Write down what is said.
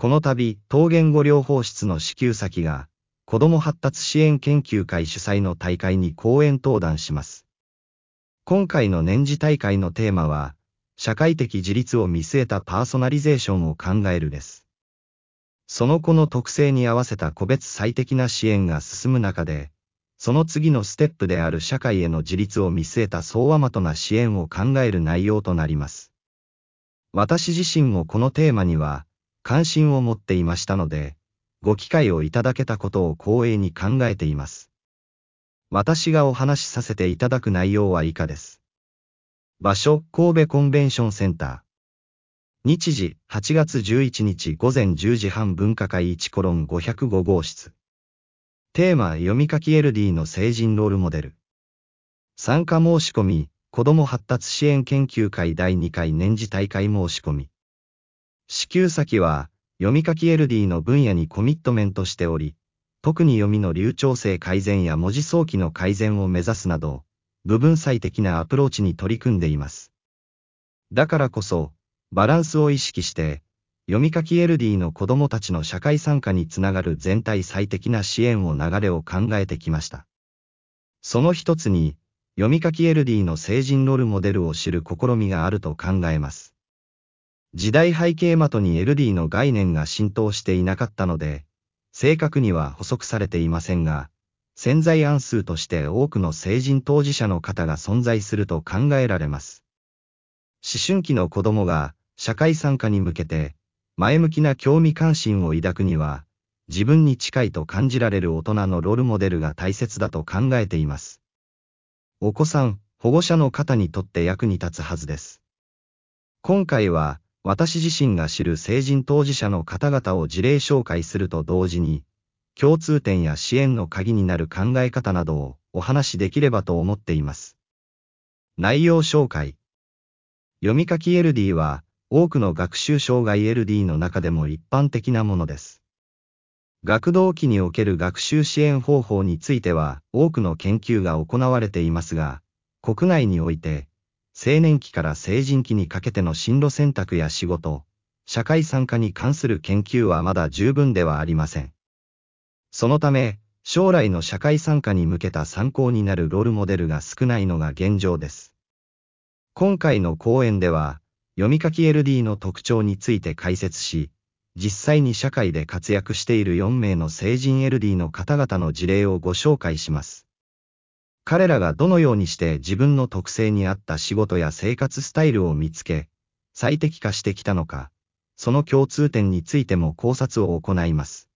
この度、多言語療法室の支給先が、子ども発達支援研究会主催の大会に講演登壇します。今回の年次大会のテーマは、社会的自立を見据えたパーソナリゼーションを考えるです。その子の特性に合わせた個別最適な支援が進む中で、その次のステップである社会への自立を見据えた総和的な支援を考える内容となります。私自身もこのテーマには、関心を持っていましたので、ご機会をいただけたことを光栄に考えています。私がお話しさせていただく内容は以下です。場所、神戸コンベンションセンター。日時、8月11日午前10時半分科会 1-505 号室。テーマ、読み書き LD の成人ロールモデル。参加申し込み、子ども発達支援研究会第2回年次大会申し込み。支給先は、読み書き LD の分野にコミットメントしており、特に読みの流暢性改善や文字早期の改善を目指すなど、部分最適なアプローチに取り組んでいます。だからこそ、バランスを意識して、読み書き LD の子どもたちの社会参加につながる全体最適な支援を流れを考えてきました。その一つに、読み書き LD の成人ロールモデルを知る試みがあると考えます。時代背景的に LD の概念が浸透していなかったので、正確には補足されていませんが、潜在案数として多くの成人当事者の方が存在すると考えられます。思春期の子供が社会参加に向けて前向きな興味関心を抱くには、自分に近いと感じられる大人のロールモデルが大切だと考えています。お子さん、保護者の方にとって役に立つはずです。今回は、私自身が知る成人当事者の方々を事例紹介すると同時に、共通点や支援の鍵になる考え方などをお話しできればと思っています。内容紹介。読み書き LD は、多くの学習障害 LD の中でも一般的なものです。学童期における学習支援方法については、多くの研究が行われていますが、国内において、青年期から成人期にかけての進路選択や仕事、社会参加に関する研究はまだ十分ではありません。そのため、将来の社会参加に向けた参考になるロールモデルが少ないのが現状です。今回の講演では、読み書き LD の特徴について解説し、実際に社会で活躍している4名の成人 LD の方々の事例をご紹介します。彼らがどのようにして自分の特性に合った仕事や生活スタイルを見つけ、最適化してきたのか、その共通点についても考察を行います。